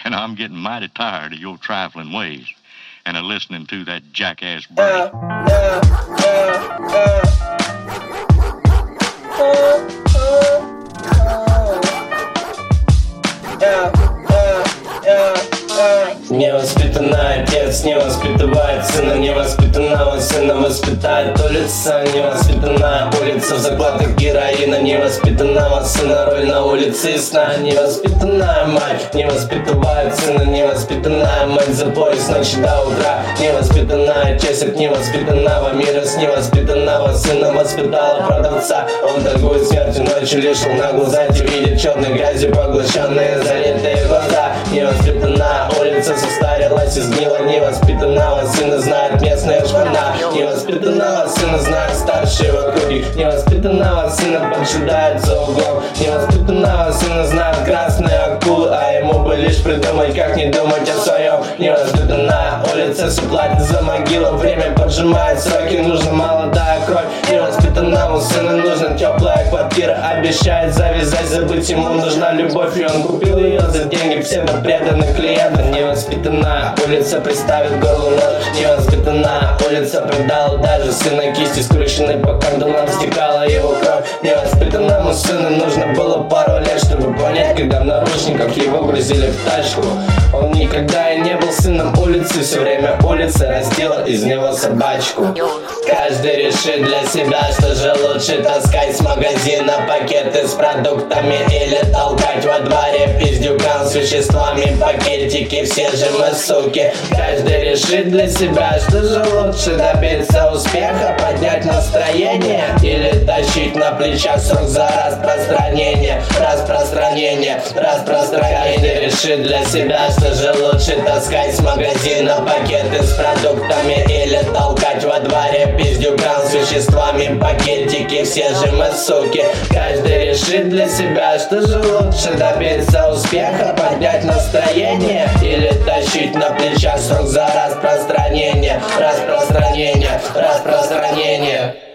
and I'm getting mighty tired of your trifling ways and of listening to that jackass Bernie. Невоспитанный отец не воспитывает сына, невоспитанного сына воспитает улица. Невоспитанная улица в закладках героина, невоспитанного сына роль на улице сна. Невоспитанная мать не воспитывает сына, невоспитанная мать за бой с ночи до утра. Невоспитанная честь от невоспитанного мира, с невоспитанного сына воспитала продавца. Он торгует смертью ночью, лишил на глаза, видит черной грязью поглощенные залитые глаза. Невоспитанная улица состарилась и сгнила, невоспитанного сына знает местная шпана. Невоспитанного сына знает старшие в округе, невоспитанного сына поджидает за углом. Невоспитанного сына знает красные акулы, а ему бы лишь придумать, как не думать о своем. Невоспитанная улица все платит за могилу, время поджимает сроки, нужна молодая кровь. Невоспитанному сыну нужна теплая квартира, обещает завязать, забыть ему нужна любовь, и он купил ее за деньги псевдопреданных клиентов. Невоспитанная улица приставит горлу нож, невоспитанная улица предала даже сына кисти, скрученной по кандалам стекала его кровь. Невоспитанному сыну нужно было пару лет, чтобы понять, когда в наручниках его грузили в тачку. Он никогда и не был сыном улицы, все время улица растила из него собачку. Каждый решит для себя, что же лучше таскать с магазина пакеты с продуктами или толкать во дворе пиздюкам с веществами пакетики, все же мы суки. Каждый решит для себя, что же лучше добиться успеха, поднять настроение или тащить на плечах срок за распространение. Каждый решит для себя, что же лучше таскать с магазина пакеты с продуктами или толкать во дворе пиздюкам с веществами пакетики, все же мы суки. Каждый решит для себя, что же лучше добиться успеха, поднять настроение или тащить на плечах срок за распространение.